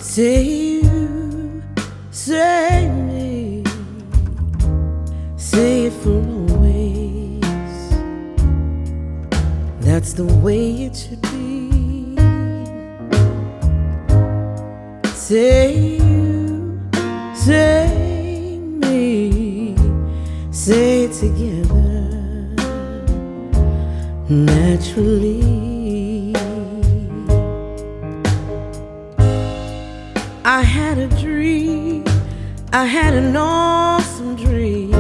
Say you, say me, say it for always. That's the way it should be. Say you, say me, say it together naturally. I had a dream, I had an awesome dream.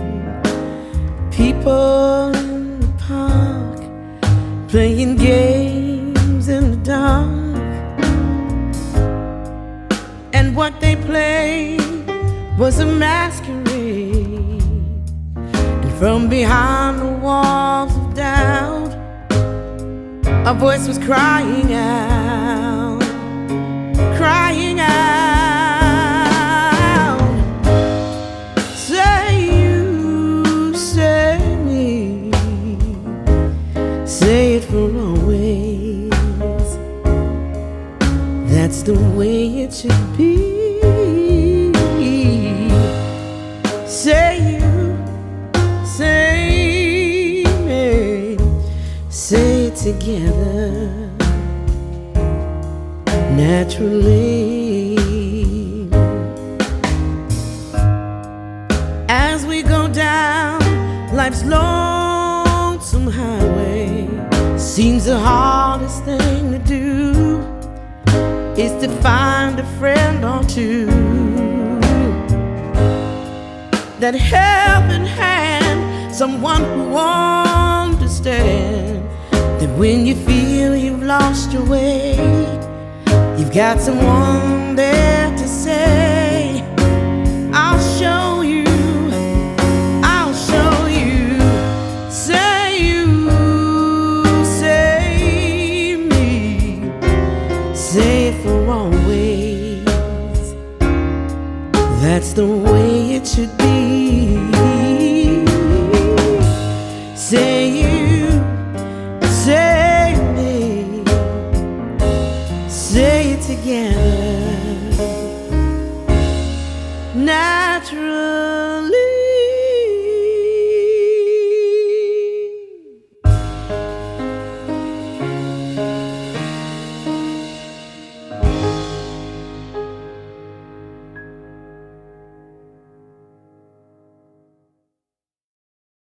People in the park playing games in the dark, and what they played was a masquerade. And from behind the walls of doubt, a voice was crying out, crying out. Say you, say me, say it for always. That's the way it should be. Say you, say me, say it together naturally. As we go down life's lonesome highway, seems the hardest thing to do is to find a friend or two, that helping hand, someone who understands that when you feel you've lost your way, you've got someone there to say, I'll show you, I'll show you. Say you, say me, say it for always. That's the way it should be. Say you, say me, say it together natural.